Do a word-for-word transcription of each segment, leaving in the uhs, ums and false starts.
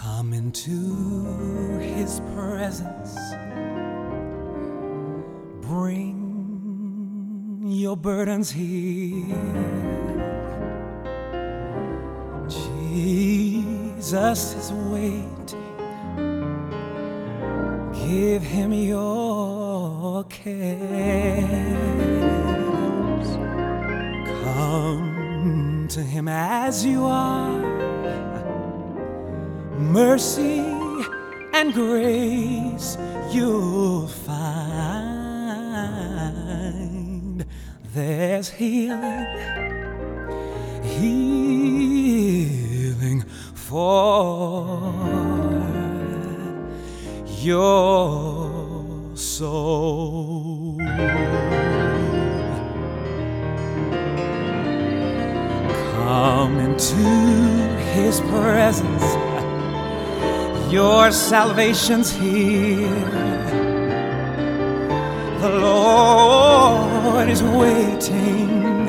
Come into his presence. Bring your burdens here. Jesus is waiting. Give him your cares. Come to him as you are. Mercy and grace you'll find. There's healing, healing for your soul. Come into his presence. Your salvation's here. The Lord is waiting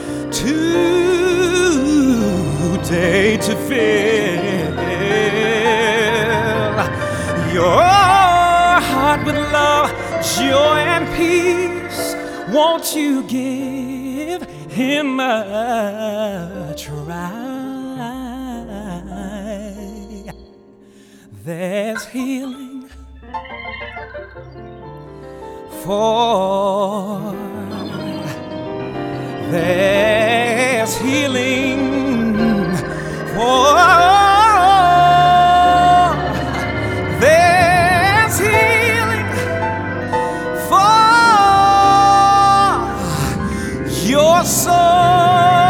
today to fill your heart with love, joy, and peace. Won't you give him a try? There's healing for, there's healing for, there's healing for your soul.